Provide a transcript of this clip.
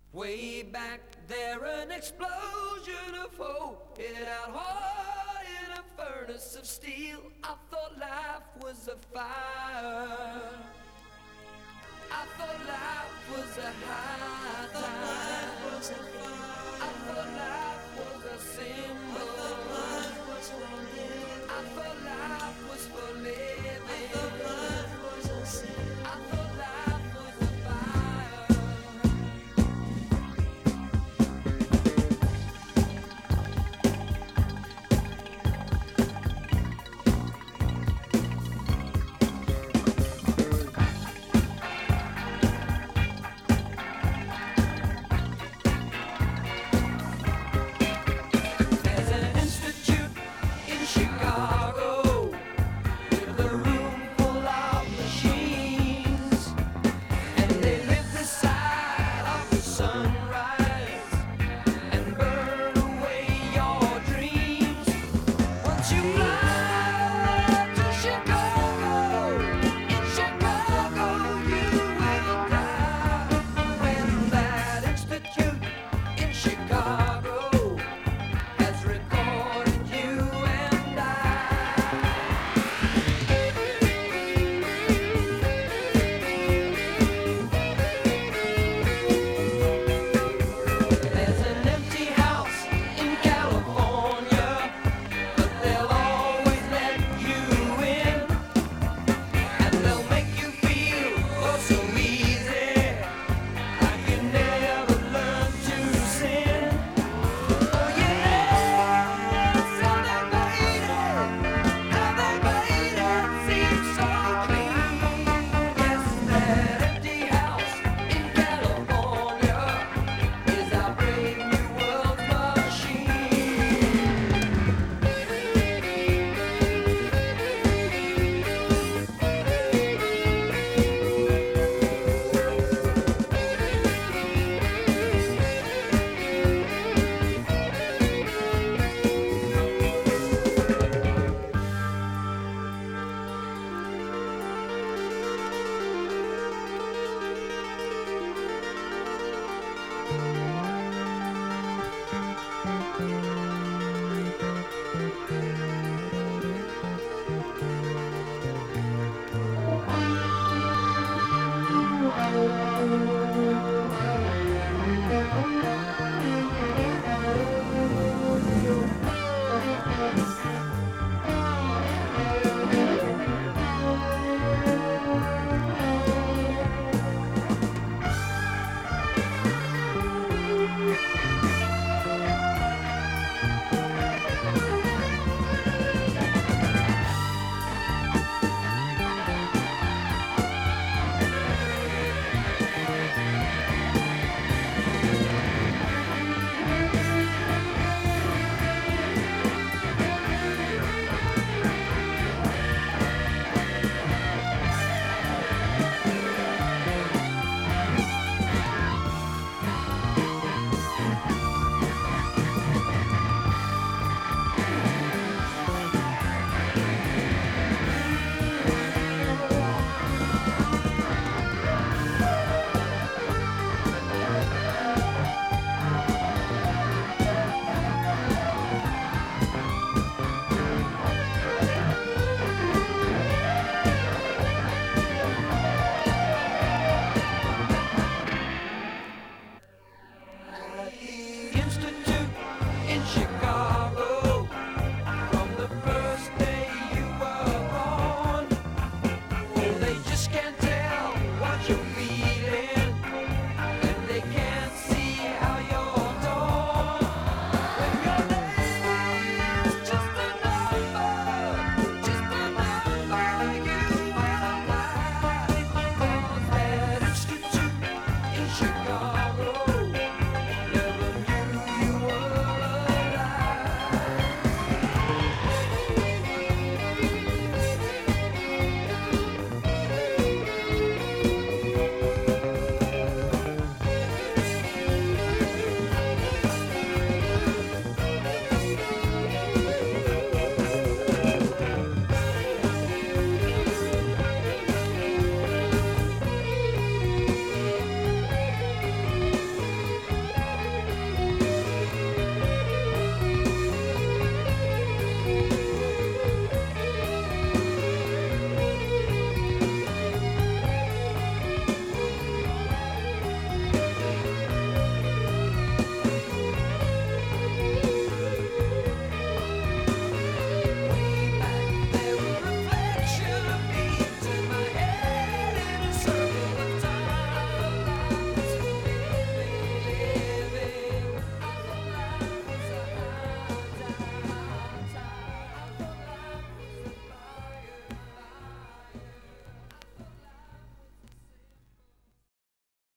Way back there, an explosion of hope hit out hard in a furnace of steel. I thought life was a fire. I thought life was a high tide. I thought life was a symbol. I thought life was for living. I thought life was a fire. There's an institute in Chicago with a room full of machines, and they live beside of the sunrise and burn away your dreams. Once you fly to Chicago, in Chicago you will die. When that institute in Chicago has recorded you and I. There's an empty house in California, but they'll always let you in, and they'll make you feel oh so easy, like you never learned to sin. Oh yeah, so they made it seem so clean. Yes, that empty house in California is our brave new world machine. Institute